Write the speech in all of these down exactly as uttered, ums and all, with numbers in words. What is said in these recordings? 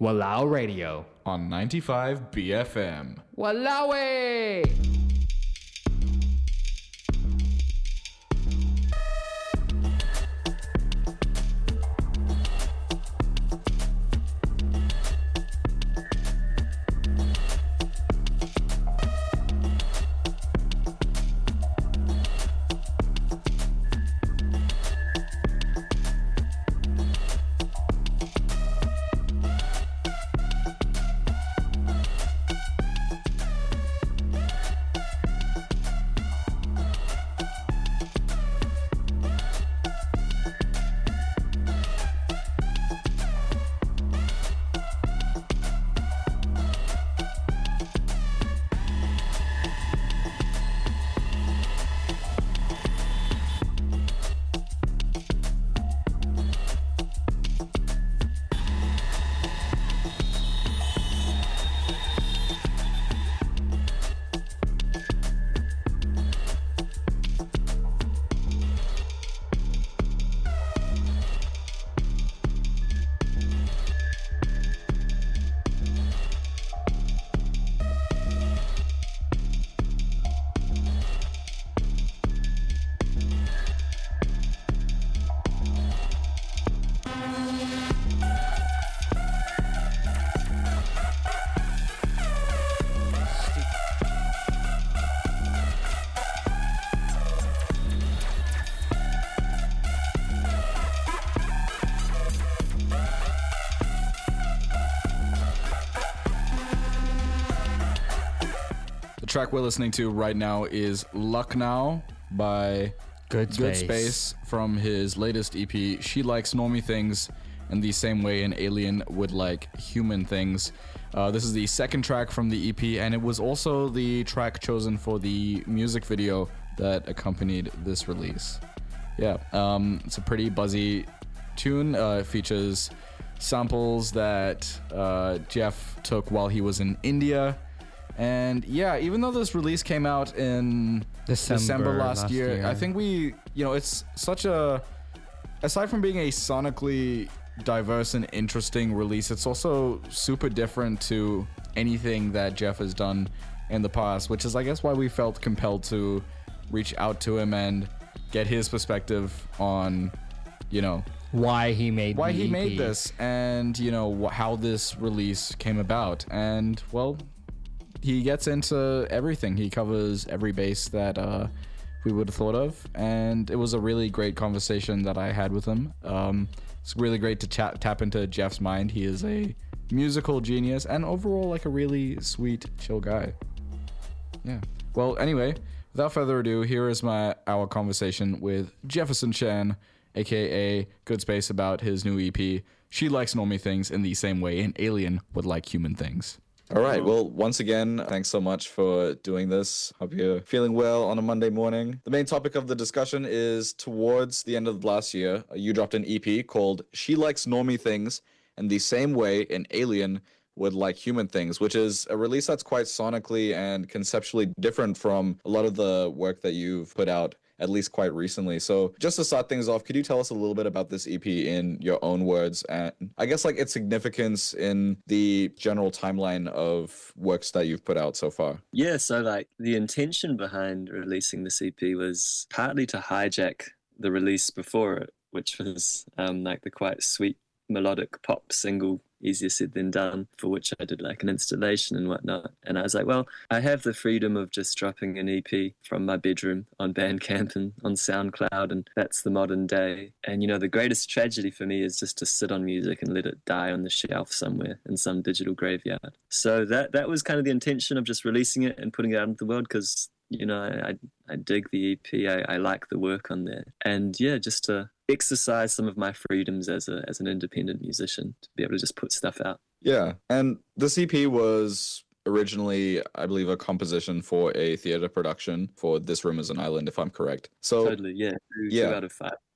Walao Radio on ninety-five B F M. Walawe! The track we're listening to right now is Lucknow by Good Good Space. Space from his latest E P, She Likes Normie Things in the same way an alien would like human things. Uh, this is the second track from the E P, and it was also the track chosen for the music video that accompanied this release. Yeah, um, it's a pretty buzzy tune. Uh, it features samples that uh, Jeff took while he was in India. And yeah, even though this release came out in December, December last, last year, year, I think we, you know, it's such a, aside from being a sonically diverse and interesting release, it's also super different to anything that Jeff has done in the past, which is, I guess, why we felt compelled to reach out to him and get his perspective on, you know, why he made why the he E P. made this, and you know wh- how this release came about. And well, he gets into everything. He covers every base that uh, we would have thought of, and it was a really great conversation that I had with him. Um, it's really great to chat, tap into Jeff's mind. He is a musical genius and overall like a really sweet, chill guy. Yeah. Well, anyway, without further ado, here is my our conversation with Jefferson Chan, aka Good Space, about his new E P, She Likes Normie Things in the same way an alien would like human things. All right. Well, once again, thanks so much for doing this. Hope you're feeling well on a Monday morning. The main topic of the discussion is towards the end of last year, you dropped an E P called She Likes Normie Things in the same way an alien would like human things, which is a release that's quite sonically and conceptually different from a lot of the work that you've put out, at least quite recently. So just to start things off, could you tell us a little bit about this E P in your own words, and I guess like its significance in the general timeline of works that you've put out so far? Yeah, so like the intention behind releasing this E P was partly to hijack the release before it, which was um, like the quite sweet melodic pop single, Easier Said Than Done, for which I did like an installation and whatnot. And I was like, well, I have the freedom of just dropping an E P from my bedroom on Bandcamp and on SoundCloud, and that's the modern day. And, you know, the greatest tragedy for me is just to sit on music and let it die on the shelf somewhere in some digital graveyard. So that that was kind of the intention of just releasing it and putting it out into the world, because, you know, I, I, I dig the E P, I, I like the work on there. And yeah, just to exercise some of my freedoms as a as an independent musician, to be able to just put stuff out. Yeah, and the C P was originally, I believe, a composition for a theater production for This Room is an Island, if I'm correct. So Totally, yeah. Two, yeah. two out of five.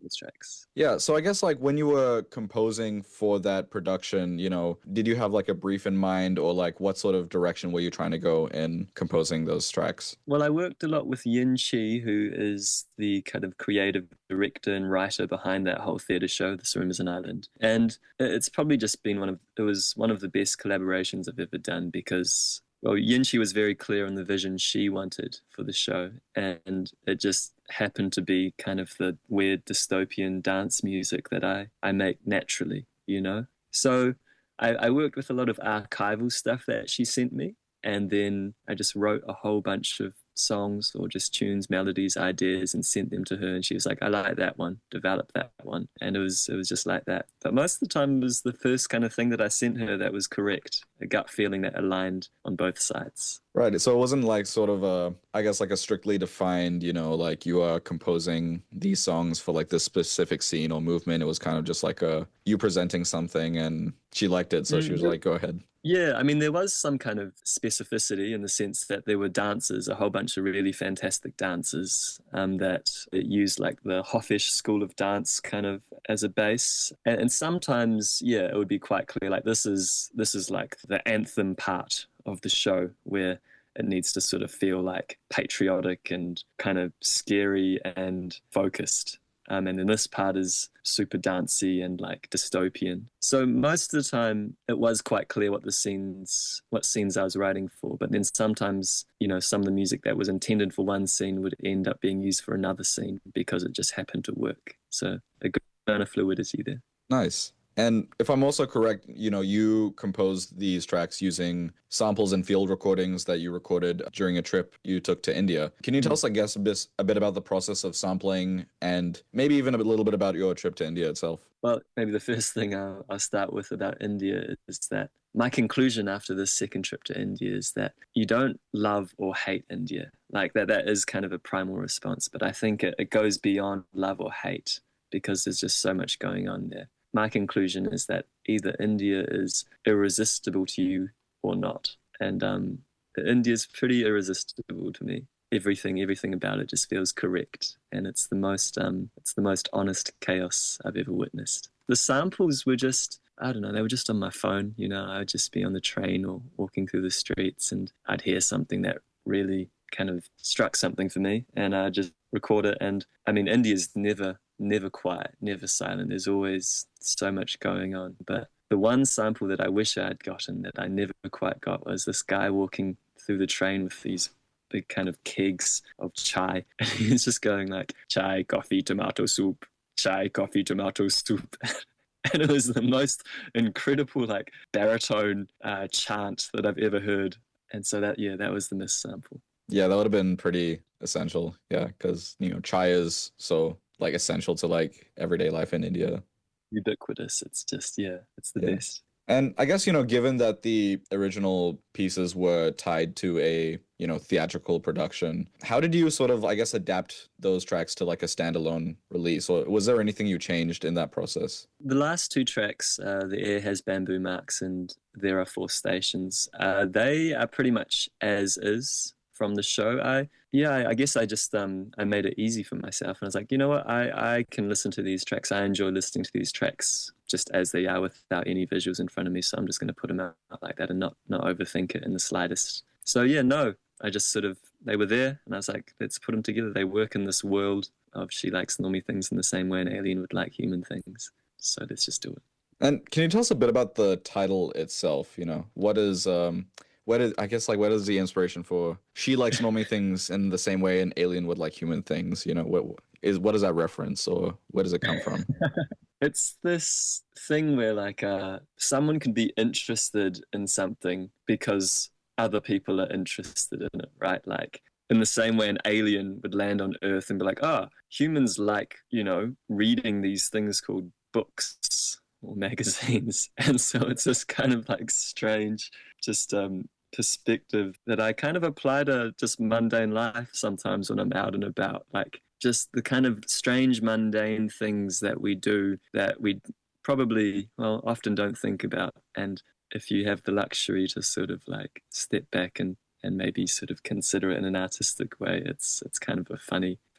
those tracks. Yeah, so I guess like when you were composing for that production, you know, did you have like a brief in mind, or like what sort of direction were you trying to go in composing those tracks? Well, I worked a lot with Yin Chi, who is the kind of creative director and writer behind that whole theatre show, This Room is an Island. And it's probably just been one of, it was one of the best collaborations I've ever done, because well, Yin Chi was very clear on the vision she wanted for the show, and it just happened to be kind of the weird dystopian dance music that I, I make naturally, you know? So I, I worked with a lot of archival stuff that she sent me, and then I just wrote a whole bunch of songs or just tunes, melodies, ideas, and sent them to her, and she was like, I like that one, develop that one. And it was it was just like that. But most of the time it was the first kind of thing that I sent her that was correct, a gut feeling that aligned on both sides. Right. So it wasn't like sort of a, I guess like a strictly defined, you know, like you are composing these songs for like this specific scene or movement. It was kind of just like a, you presenting something and she liked it. So mm-hmm. she was like, go ahead. Yeah, I mean, there was some kind of specificity in the sense that there were dancers, a whole bunch of really fantastic dancers um, that used like the Hoffish school of dance kind of as a base. And, and sometimes, yeah, it would be quite clear, like this is this is like the anthem part of the show where it needs to sort of feel like patriotic and kind of scary and focused. Um, and then this part is super dancey and like dystopian. So most of the time it was quite clear what the scenes, what scenes I was writing for. But then sometimes, you know, some of the music that was intended for one scene would end up being used for another scene because it just happened to work. So a good amount of fluidity there. Nice. And if I'm also correct, you know, you composed these tracks using samples and field recordings that you recorded during a trip you took to India. Can you tell us, I guess, a bit, a bit about the process of sampling and maybe even a little bit about your trip to India itself? Well, maybe the first thing I'll, I'll start with about India is that my conclusion after this second trip to India is that you don't love or hate India. Like that, that is kind of a primal response. But I think it, it goes beyond love or hate because there's just so much going on there. My conclusion is that either India is irresistible to you or not. And um, India is pretty irresistible to me. Everything, everything about it just feels correct. And it's the most, um, it's the most honest chaos I've ever witnessed. The samples were just, I don't know, they were just on my phone. You know, I'd just be on the train or walking through the streets and I'd hear something that really kind of struck something for me and I'd just record it. And I mean, India's never never quiet, never silent. There's always so much going on. But the one sample that I wish I had gotten that I never quite got was this guy walking through the train with these big kind of kegs of chai. And he was just going like, chai, coffee, tomato soup, chai, coffee, tomato soup. And it was the most incredible like baritone uh, chant that I've ever heard. And so that, yeah, that was the missed sample. Yeah, that would have been pretty essential. Yeah, because, you know, chai is so like essential to like everyday life in India. Ubiquitous. It's just, yeah, it's the yeah. best. And I guess, you know, given that the original pieces were tied to a, you know, theatrical production, how did you sort of, I guess, adapt those tracks to like a standalone release? Or was there anything you changed in that process? The last two tracks, uh, The Air Has Bamboo Marks and There Are Four Stations, uh, they are pretty much as is from the show. I yeah, I, I guess I just um I made it easy for myself, and I was like, you know what, I I can listen to these tracks. I enjoy listening to these tracks just as they are without any visuals in front of me. So I'm just going to put them out like that and not not overthink it in the slightest. So yeah, no, I just sort of they were there, and I was like, let's put them together. They work in this world of she likes normie things in the same way an alien would like human things. So let's just do it. And can you tell us a bit about the title itself? You know, what is um. What is, I guess, like, what is the inspiration for she likes normie things in the same way an alien would like human things? You know, what is, what is that reference or where does it come from? It's this thing where, like, uh, someone can be interested in something because other people are interested in it, right? Like, in the same way an alien would land on Earth and be like, oh, humans like, you know, reading these things called books or magazines. And so it's this kind of, like, strange, just um, perspective that I kind of apply to just mundane life sometimes when I'm out and about, like just the kind of strange mundane things that we do that we probably, well, often don't think about. And if you have the luxury to sort of like step back and, and maybe sort of consider it in an artistic way, it's it's kind of a funny,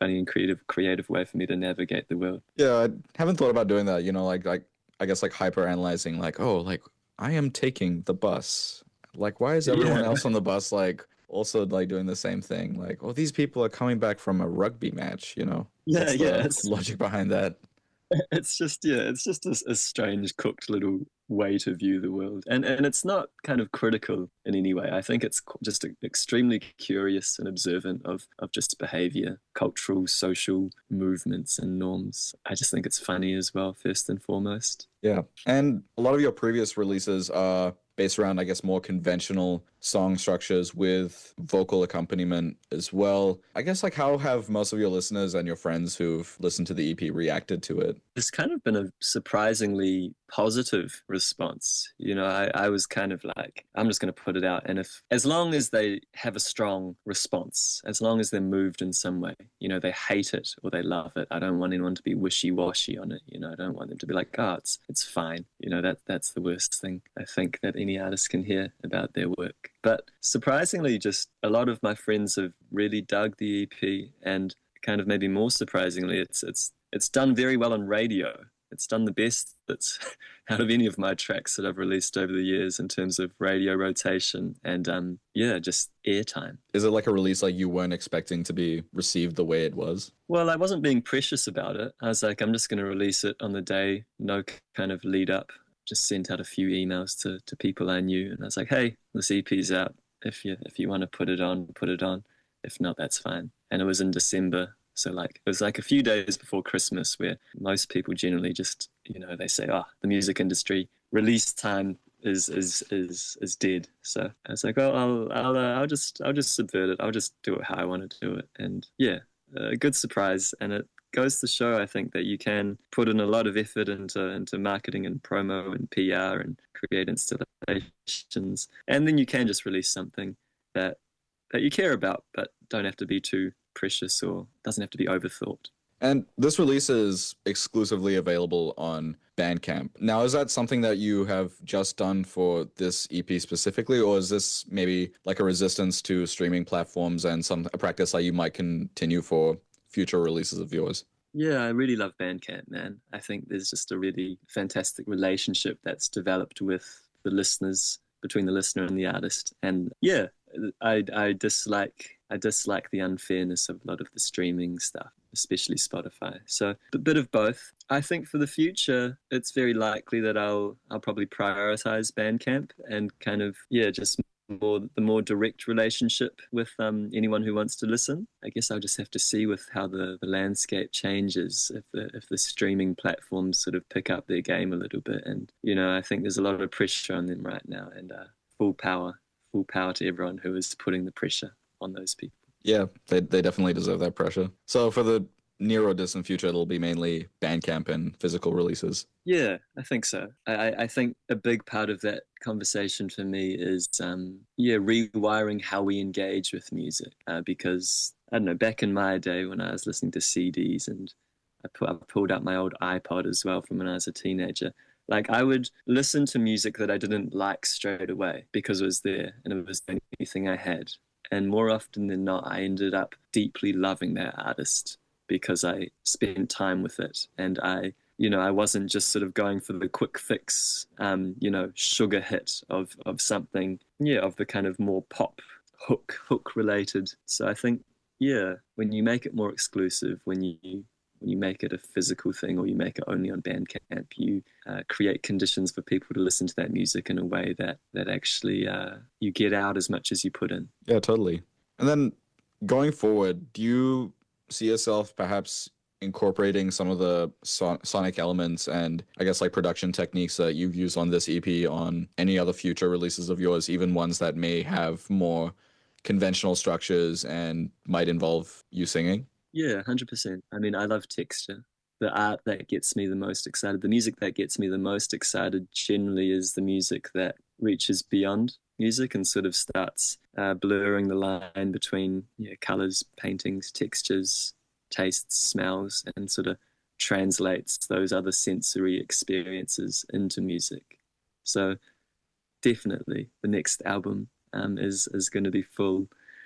funny and creative creative way for me to navigate the world. Yeah, I haven't thought about doing that, you know, like like I guess like hyper analyzing like, oh, like I am taking the bus. Like why is everyone Yeah. else on the bus like also like doing the same thing? Like, oh, these people are coming back from a rugby match, you know. Yeah, What's yeah. the It's, logic behind that? it's just yeah, it's just a, a strange cooked little way to view the world, and and it's not kind of critical in any way. I think it's co- just a, extremely curious and observant of of just behavior, cultural, social movements and norms. I just think it's funny as well, first and foremost. Yeah. And a lot of your previous releases are based around, I guess, more conventional song structures with vocal accompaniment as well. I guess, like, how have most of your listeners and your friends who've listened to the E P reacted to it? It's kind of been a surprisingly positive response. You know, I, I was kind of like, I'm just going to put it out. And if, as long as they have a strong response, as long as they're moved in some way, you know, they hate it or they love it. I don't want anyone to be wishy-washy on it. You know, I don't want them to be like, oh, it's, it's fine. You know, that that's the worst thing I think that any artist can hear about their work. But surprisingly, just a lot of my friends have really dug the E P, and kind of maybe more surprisingly, it's it's it's done very well on radio. It's done the best that's out of any of my tracks that I've released over the years in terms of radio rotation and um yeah, just airtime. Is it like a release like you weren't expecting to be received the way it was? Well, I wasn't being precious about it. I was like, I'm just going to release it on the day, no kind of lead up. Just sent out a few emails to, to people I knew, and I was like, hey, this E P's out. If you if you want to put it on, put it on. If not, that's fine. And it was in December, so like it was like a few days before Christmas, where most people generally just, you know, they say, oh, the music industry release time is is is is dead. So I was like, oh, I'll I'll uh, I'll just I'll just subvert it. I'll just do it how I want to do it. And yeah, a good surprise, and it goes to show, I think, that you can put in a lot of effort into into marketing and promo and P R and create installations, and then you can just release something that that you care about, but don't have to be too precious or doesn't have to be overthought. And this release is exclusively available on Bandcamp. Now, is that something that you have just done for this E P specifically, or is this maybe like a resistance to streaming platforms and some a practice that you might continue for future releases of yours? Yeah, I really love Bandcamp, man. I think there's just a really fantastic relationship that's developed with the listeners, between the listener and the artist. And yeah, I I dislike I dislike the unfairness of a lot of the streaming stuff, especially Spotify. So a bit of both. I think for the future, it's very likely that I'll I'll probably prioritize Bandcamp and kind of yeah, just more the more direct relationship with um, anyone who wants to listen. I guess I'll just have to see with how the, the landscape changes, if the if the streaming platforms sort of pick up their game a little bit. And you know, I think there's a lot of pressure on them right now, and uh, full power, full power to everyone who is putting the pressure on those people. Yeah, they they definitely deserve that pressure. So for the near or distant future, it'll be mainly Bandcamp and physical releases. Yeah, I think so. I, I think a big part of that conversation for me is, um, yeah, rewiring how we engage with music. Uh, because, I don't know, back in my day when I was listening to C Ds, and I, pu- I pulled out my old iPod as well from when I was a teenager, like I would listen to music that I didn't like straight away because it was there and it was the only thing I had. And more often than not, I ended up deeply loving that artist because I spent time with it, and I, you know, I wasn't just sort of going for the quick fix, um, you know, sugar hit of, of something, yeah, of the kind of more pop hook, hook related. So I think, yeah, when you make it more exclusive, when you, when you make it a physical thing or you make it only on Bandcamp, you uh, create conditions for people to listen to that music in a way that, that actually uh, you get out as much as you put in. Yeah, totally. And then going forward, do you see yourself perhaps incorporating some of the son- sonic elements and I guess like production techniques that you've used on this E P on any other future releases of yours, even ones that may have more conventional structures and might involve you singing? Yeah, one hundred percent. I mean, I love texture. The art that gets me the most excited, the music that gets me the most excited generally is the music that reaches beyond music and sort of starts uh, blurring the line between yeah, colors, paintings, textures, tastes, smells, and sort of translates those other sensory experiences into music. So definitely the next album um, is, is going to be full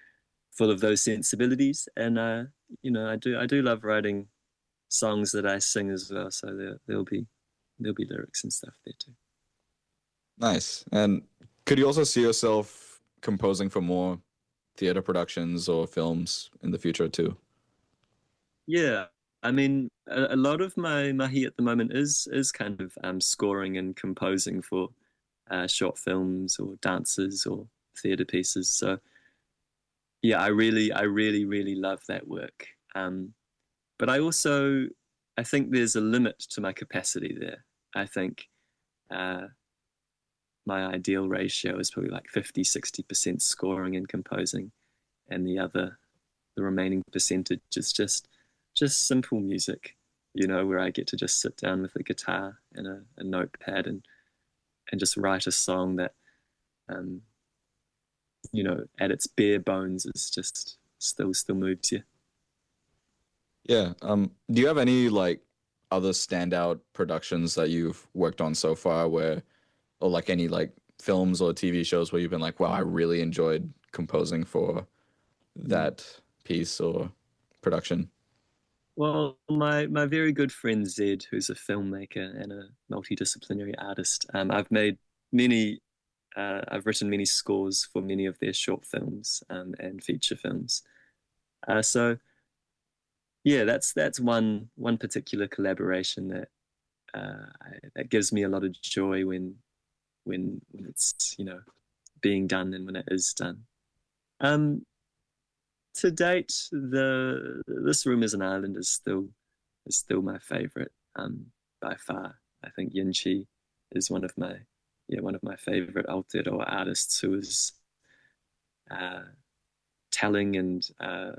full of those sensibilities. And uh, you know, I do I do love writing songs that I sing as well. So there there'll be there'll be lyrics and stuff there too. Nice. And could you also see yourself composing for more theater productions or films in the future too? Yeah, I mean, a, a lot of my mahi at the moment is is kind of um, scoring and composing for uh, short films or dances or theater pieces. So yeah, I really, I really, really love that work. Um, but I also, I think there's a limit to my capacity there. I think uh, my ideal ratio is probably like fifty, sixty percent scoring and composing, and the other, the remaining percentage is just just simple music, you know, where I get to just sit down with a guitar and a, a notepad and and just write a song that, um, you know, at its bare bones is just still still moves you. Yeah. Um, do you have any like other standout productions that you've worked on so far where, or like any like films or T V shows where you've been like, wow, I really enjoyed composing for that piece or production? Well, my, my very good friend Zed, who's a filmmaker and a multidisciplinary artist, um, I've made many, uh, I've written many scores for many of their short films um, and feature films. Uh, so, yeah, that's that's one one particular collaboration that uh, I, that gives me a lot of joy when when when it's, you know, being done and when it is done. Um, To date, the This Room is an Island is still is still my favorite um, by far. I think Yinchi is one of my yeah one of my favorite Aotearoa artists who is uh, telling and uh,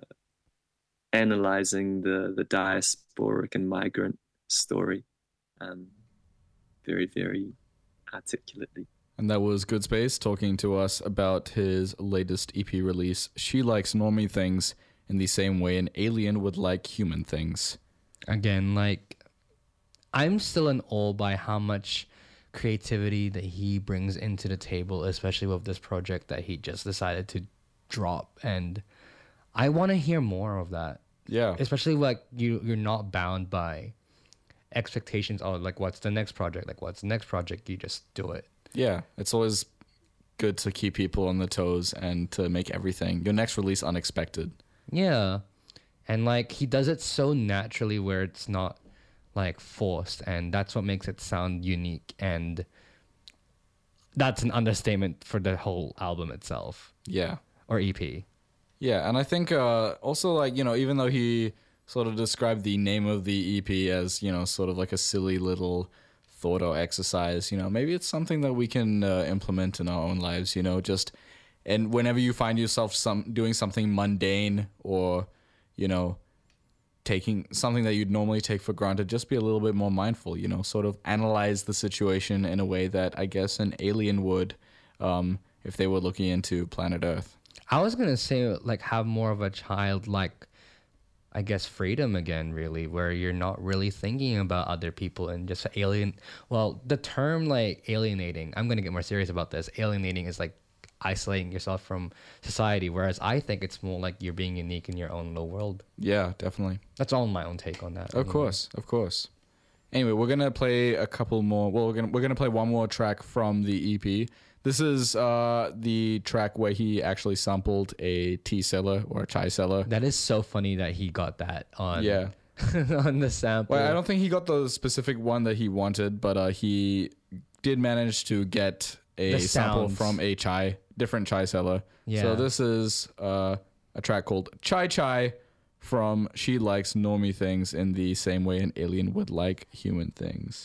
analyzing the the diasporic and migrant story um, very very articulately. And that was Good Space talking to us about his latest E P release, She Likes Normie Things in the Same Way an Alien Would Like Human Things. Again, like, I'm still in awe by how much creativity that he brings into the table, especially with this project that he just decided to drop. And I want to hear more of that. Yeah. Especially, like, you, you're not bound by expectations. Oh, like, what's the next project? Like, what's the next project? You just do it. Yeah, it's always good to keep people on the toes and to make everything, your next release, unexpected. Yeah. And like he does it so naturally where it's not like forced, and that's what makes it sound unique, and that's an understatement for the whole album itself. Yeah. Or E P. Yeah, and I think uh, also like, you know, even though he sort of described the name of the E P as, you know, sort of like a silly little thought or exercise, you know, maybe it's something that we can uh, implement in our own lives, you know, just, and whenever you find yourself some doing something mundane or, you know, taking something that you'd normally take for granted, just be a little bit more mindful, you know, sort of analyze the situation in a way that I guess an alien would um, if they were looking into planet Earth. I was going to say, like, have more of a childlike, I guess, freedom again, really, where you're not really thinking about other people and just alien. Well, the term like alienating, I'm going to get more serious about this. Alienating is like isolating yourself from society, whereas I think it's more like you're being unique in your own little world. Yeah, definitely. That's all my own take on that. Of course, of course. Anyway, we're gonna play a couple more. Well, we're gonna we're gonna play one more track from the E P. This is uh, the track where he actually sampled a tea seller or a chai seller. That is so funny that he got that on Yeah. on the sample. Well, I don't think he got the specific one that he wanted, but uh, he did manage to get a The sample sounds. from a chai, different chai seller. Yeah. So this is uh, a track called Chai Chai from She Likes Normie Things in the Same Way an Alien Would Like Human Things.